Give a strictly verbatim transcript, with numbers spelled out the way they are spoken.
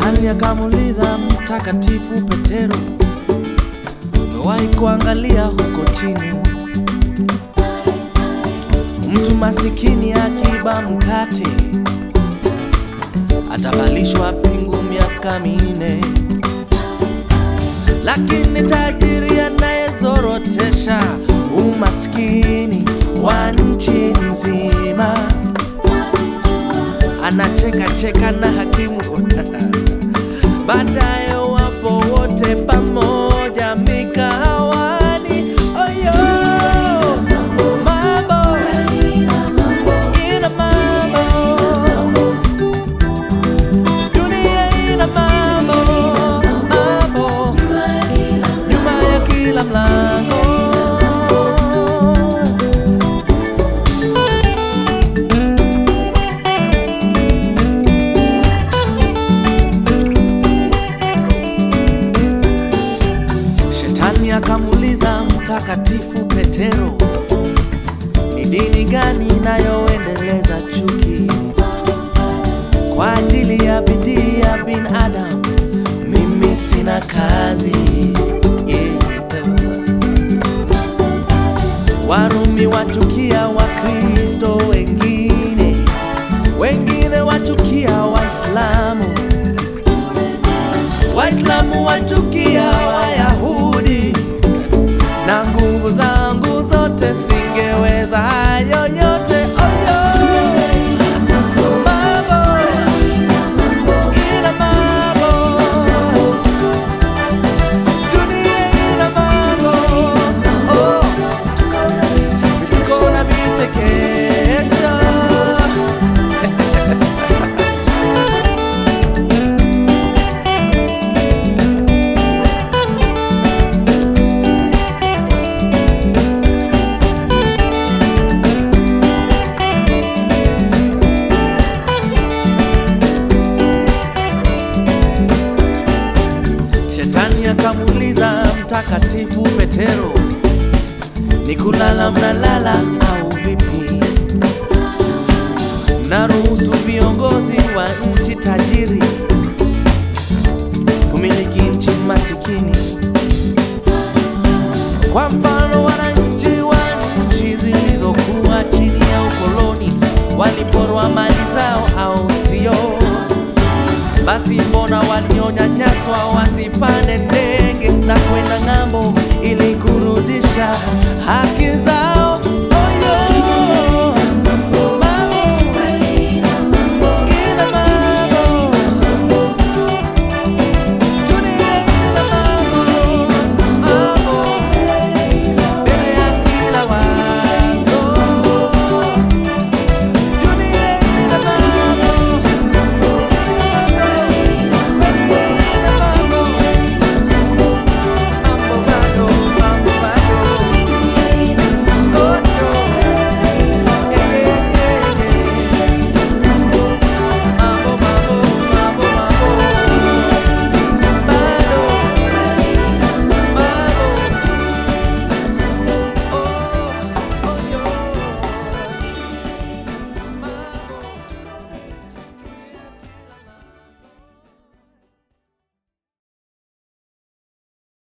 Shetani akamuuliza Mtakatifu Petero, umewahi kuangalia huko chini mtu masikini akiba mkate atavalishwa pingu miaka minne, lakini tajiri anayezorotesha umaskini wa nchi nzima anacheka cheka na hakimu baadaye wapo wote pamoja mikahawani. Oyo mambo ina mambo, dunia ina mambo, mambo nyuma ya kila mlango. Akamuuliza Mtakatifu Petero, ni dini gani inayoendeleza chuki kwa ajili ya bidii ya binadamu? Mimi sina kazi, yeah. Warumi wachukia Wakristo wengine, wengine wachukia Waislamu, Waislamu wachukia Wayahudi, na nguvu zangu zote singeweza hayo yote. Oyo mambo ina mambo, dunia ina mambo, oh tuko na vichekesho. Akamuuliza Mtakatifu Petero, ni kulala mnalala au vipi? Mnaruhusu viongozi wa nchi tajiri kumiliki nchi masikini? Kwa mfano, wananchi wa nchi zilizokuwa chini ya ukoloni waliporwa mali zao, au sio? Basi mbona walionyanyaswa wasipande ndege na kwenda ng'ambo ili kurudisha haki zao?